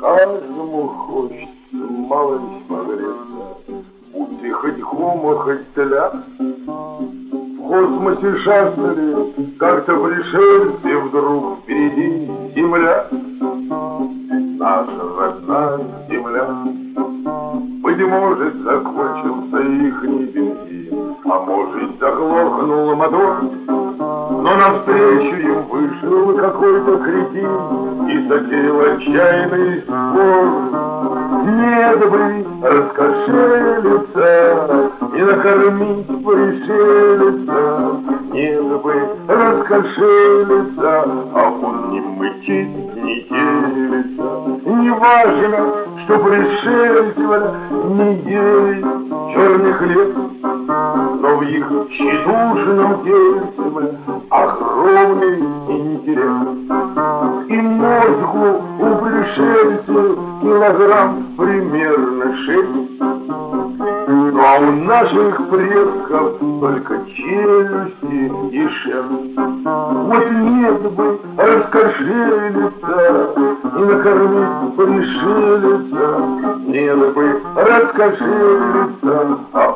Каждому хочется малость погреться, будь и хоть гума, хоть теля. В космосе шастали, как-то пришельцы, вдруг впереди земля. Наша родная земля. Быть может, закончился ихний бензин, а может, заглохнул мотор. Но навстречу им вышел какой-то кретин и затеял отчаянный спор. Нет бы раскошелиться, не накормить пришельца. Нет бы раскошелиться, а он не мычит, не делится. Не важно, что пришельцы не ели черный хлеб, но в их тщедушном сердце огромный интерес. И мозгу у пришельцев килограмм примерно 6. Ну а у наших предков только челюсти и шерсть. Вот нет бы раскошелиться и накормить пришельца. Нет бы раскошелиться, а